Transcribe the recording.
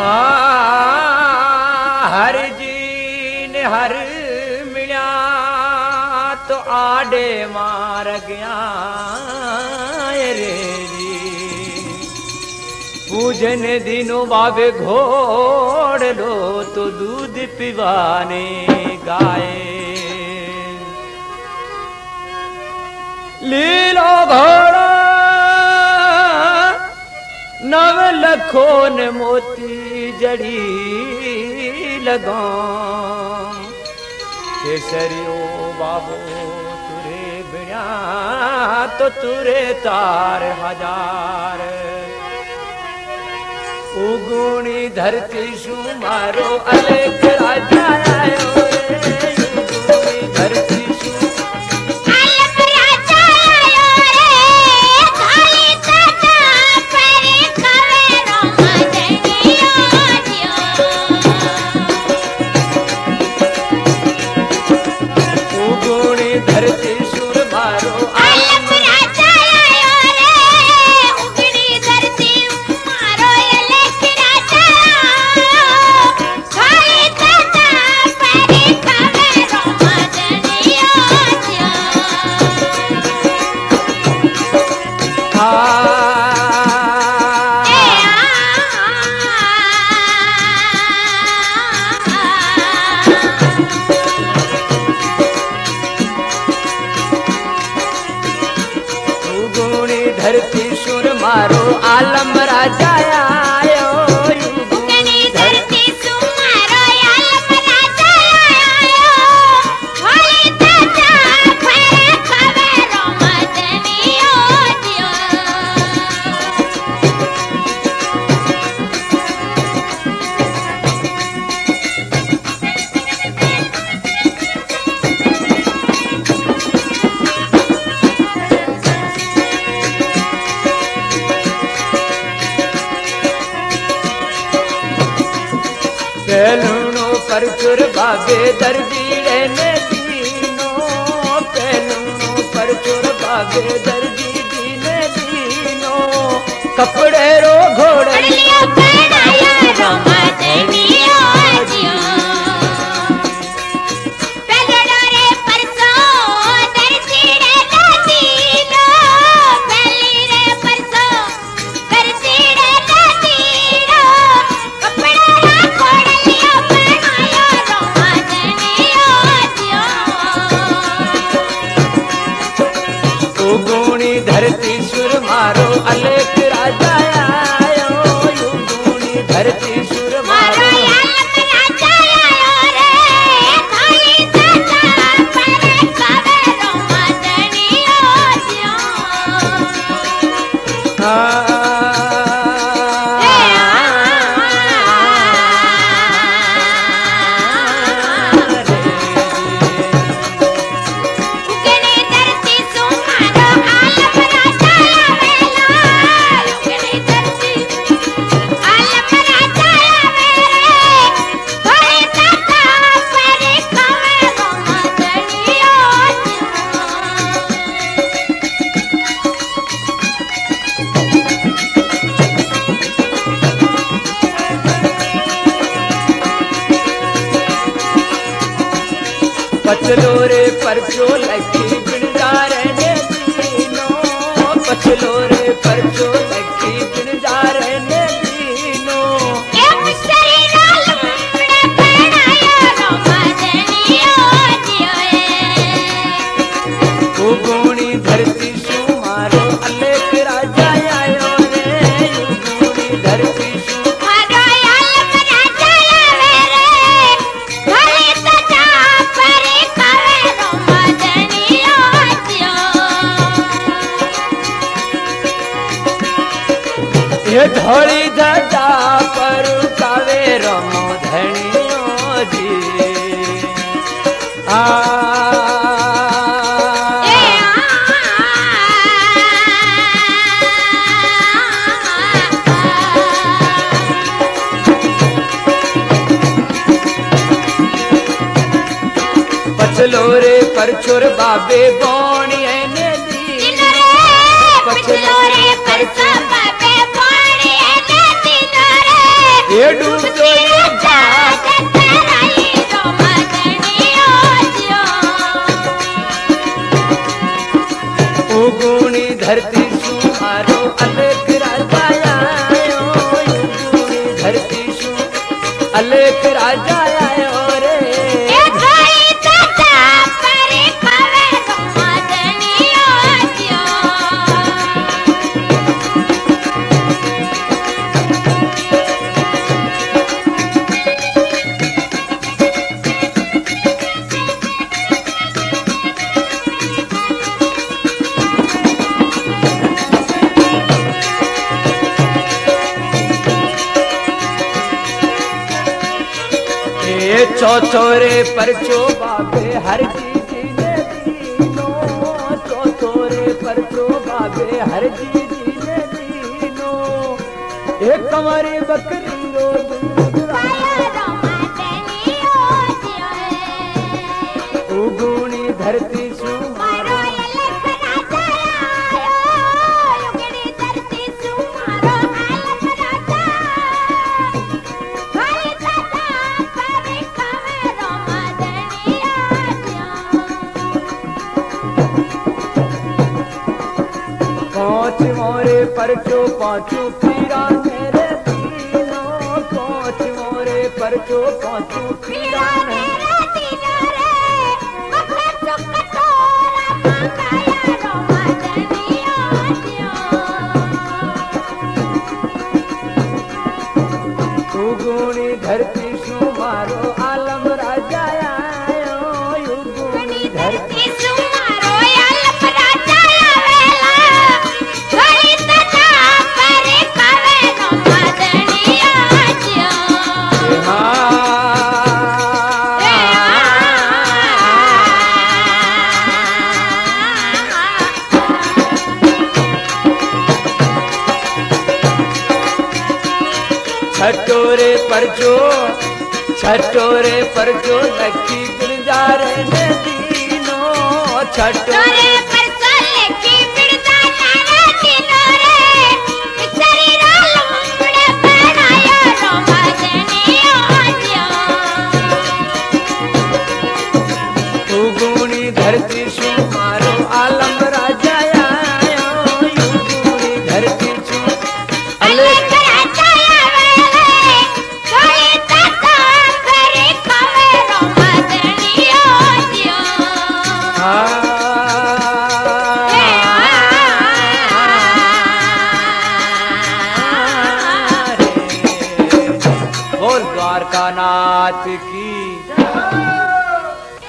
हर जी ने हर मिल्या तो आडे मार गया रे जी। पूजन दिनों बाबे घोड़ लो तो दूध पिवाने गाए। लीलो घोड़ा नव लखों ने मोती जड़ी लगा। केसरियो बाबो तुरे बिना तो तुरे तार हजार। उगुणी धरती सु मारो अलेख राजा आयो रे। उगुणी धरती सु अलग राजा आयो रे। खाली ताता पर खवे रोमजनियो जियो। उगुणी धरती सुर मारो अलग राजा आयो रे। उगड़ी धरती मारो अलग राजा। खाली ताता पर खवे रोमजनियो जियो। उगुणी धरती सुर मारो आलम राजा आयो। उगड़ी धरती सुमारो आलम राजा आयो। खाली ताता पर खवे रोमजनियो जियो। पहलूनो परचुर बाबे दर्जी रहने दीनो। पहलूनो परचुर बाबे दर्जी दीने दीनो। कपड़े रो घोड़े लियो पहनायो रोमजनियो जियो। पहलो रे परसो दर्जी रे दीनो। पहली रे परसो दर्जी रे दीनो। कपड़ा रा खोड़ लियो पहनायो रोमजनियो जियो। उगुणी धरती सुर मारो अलेख राजा आयो। उगुणी धरती सुर मारो मारो आलम राजा आयो रे। खाली ताता पर खवे रोमजनियो जियो। उगड़ी धरती सुमारो आलम राजा आवेला। उगड़ी धरती आलम राजा आवेला। खाली ताता पर खवे रोमजनियो जियो। पचलो रे परचो लखी बिनदारे ने दीनो। पचलो रे परचो लखी बिनदारे ने दीनो। ए मुसरी नाल मुंडे पहनायो रोमजनियो जियो। उगुणी धरती सु मारो अलेख राजा आयो रे। उगुणी धरती सु मारो आलम राजा आवे रे। खाली ताता पर खवे रोमजनियो जियो। ये धोली ध्वजा पर कावे रमो धनियो जी। पचलो रे परचुर बाबे बोणी ने दी। पचलो रे परसा बाबे बोणी ने दी। ये डूबतो ये जात कराई रो मदनियो जियो उगुणी धरती सु मारो अलेख राजा आयो उगुणी धरती सु अलेख राजा आयो रे ए धोई दादा परे खावे रो मदनियो जियो ये चौथोरे परचो बाबे हर चीज ने दीनो चौथोरे परचो बाबे हर चीज ने दीनो एक कमरी बकरी रो दूध आयो रो मदनियो जियो उगुणी धरती सु मारो अलख राजा आयो युगड़ी धरती सु मारो अलख राजा धोई दादा परे खावे रो मदनियो जियो पांच मोरे परचो पांचू पीरा मेरे दीनो पांच मोरे परचो पांचू पीरा पीरा मेरा दीनो रे मखा चोकटोरा मंगाया रो मदनियो जियो उगुणी धरती सु मारो आलम राजा आयो उगुणी धरती धरती सुमारो अलख राजा आवेला धोई दादा परे खावे रो मदनियो जियो छटोरे परचो लखी गुलजारे ने दीनो छटोरे तोरे परसो लेखी बिरदा नारा दिनो रे बिचारी रो लंबड़े बनायो रो मदनियो जियो उगुणी धरती सु मारो आलम राजा आयो उगुणी धरती सु अलख राजा आवेले धोई दादा परे खावे रो मदनियो जियो बोल द्वारका नाथ की